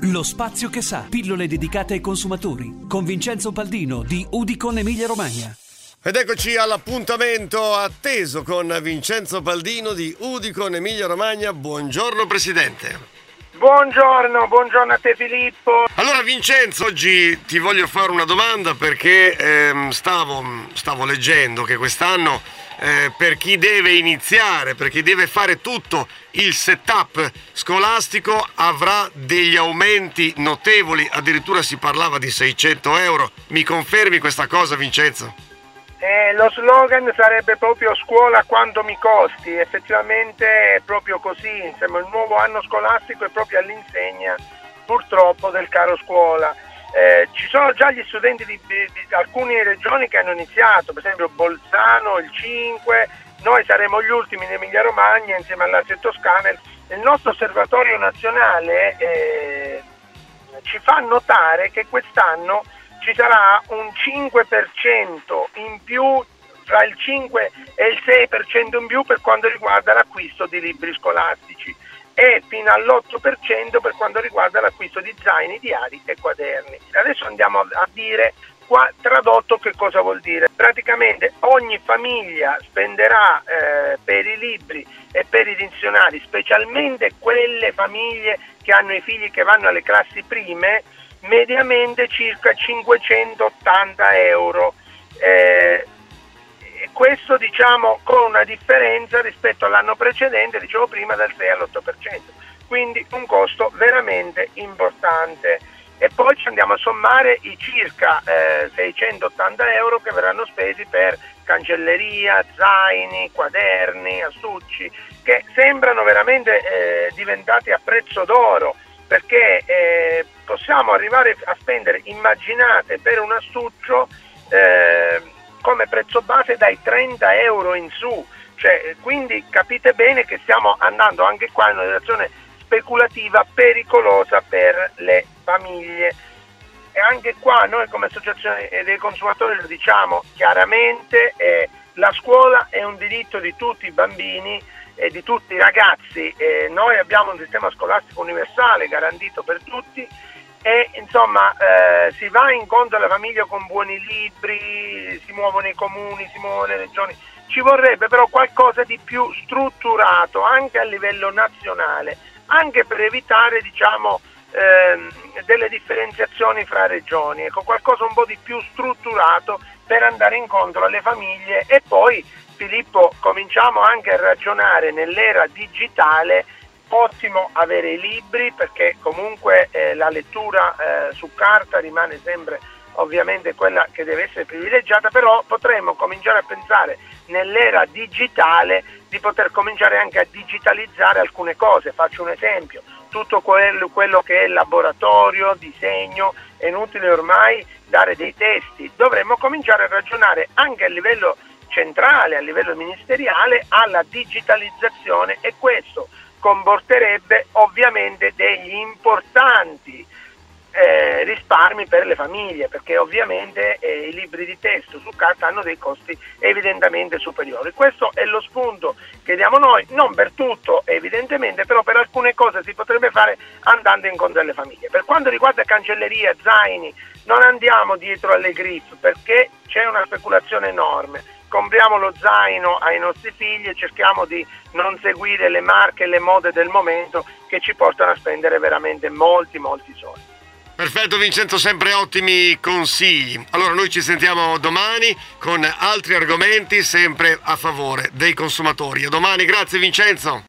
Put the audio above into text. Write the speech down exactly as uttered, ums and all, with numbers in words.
lo spazio che sa, pillole dedicate ai consumatori, con Vincenzo Baldino di Udicon Emilia Romagna. Ed eccoci all'appuntamento atteso con Vincenzo Baldino di Udicon Emilia Romagna. Buongiorno Presidente. Buongiorno, buongiorno a te Filippo. Allora Vincenzo, oggi ti voglio fare una domanda perché ehm, stavo, stavo leggendo che quest'anno eh, per chi deve iniziare, per chi deve fare tutto il setup scolastico avrà degli aumenti notevoli, addirittura si parlava di seicento euro. Mi confermi questa cosa Vincenzo? Eh, lo slogan sarebbe proprio scuola quanto mi costi, effettivamente è proprio così, insomma il nuovo anno scolastico è proprio all'insegna purtroppo del caro scuola. Eh, ci sono già gli studenti di, di, di alcune regioni che hanno iniziato, per esempio Bolzano il cinque, noi saremo gli ultimi in Emilia Romagna insieme al Lazio e Toscana. Il nostro osservatorio nazionale eh, ci fa notare che quest'anno ci sarà un cinque per cento in più, tra il cinque e il sei per cento in più per quanto riguarda l'acquisto di libri scolastici e fino all'otto per cento per quanto riguarda l'acquisto di zaini, diari e quaderni. Adesso andiamo a dire qua tradotto che cosa vuol dire. Praticamente ogni famiglia spenderà eh, per i libri e per i dizionari, specialmente quelle famiglie che hanno i figli che vanno alle classi prime, mediamente circa cinquecentottanta euro. Eh, questo diciamo con una differenza rispetto all'anno precedente, dicevo prima, dal sei all'otto per cento, quindi un costo veramente importante. E poi ci andiamo a sommare i circa eh, seicentottanta euro che verranno spesi per cancelleria, zaini, quaderni, astucci, che sembrano veramente eh, diventati a prezzo d'oro, perché eh, possiamo arrivare a spendere, immaginate, per un astuccio eh, come prezzo base dai trenta euro in su, cioè, quindi capite bene che stiamo andando anche qua in una direzione speculativa pericolosa per le famiglie. E anche qua noi come associazione dei consumatori lo diciamo chiaramente, eh, la scuola è un diritto di tutti i bambini e di tutti i ragazzi, eh, noi abbiamo un sistema scolastico universale garantito per tutti e insomma eh, si va incontro alla famiglia con buoni libri, si muovono i comuni, si muovono le regioni, ci vorrebbe però qualcosa di più strutturato anche a livello nazionale, anche per evitare diciamo ehm, delle differenziazioni fra regioni, ecco, qualcosa un po' di più strutturato per andare incontro alle famiglie. E poi Filippo, cominciamo anche a ragionare nell'era digitale, ottimo avere i libri perché comunque eh, la lettura eh, su carta rimane sempre ovviamente quella che deve essere privilegiata, però potremmo cominciare a pensare nell'era digitale di poter cominciare anche a digitalizzare alcune cose. Faccio un esempio, tutto quello, quello che è laboratorio, disegno, è inutile ormai dare dei testi, dovremmo cominciare a ragionare anche a livello centrale, a livello ministeriale, alla digitalizzazione, e questo comporterebbe ovviamente degli importanti eh, risparmi per le famiglie, perché ovviamente eh, i libri di testo su carta hanno dei costi evidentemente superiori. Questo è lo spunto che diamo noi, non per tutto evidentemente, però per alcune cose si potrebbe fare andando incontro alle famiglie. Per quanto riguarda cancelleria, zaini, non andiamo dietro alle griffe perché c'è una speculazione enorme. Compriamo lo zaino ai nostri figli e cerchiamo di non seguire le marche e le mode del momento che ci portano a spendere veramente molti molti soldi. Perfetto Vincenzo, sempre ottimi consigli. Allora noi ci sentiamo domani con altri argomenti sempre a favore dei consumatori. A domani, grazie Vincenzo.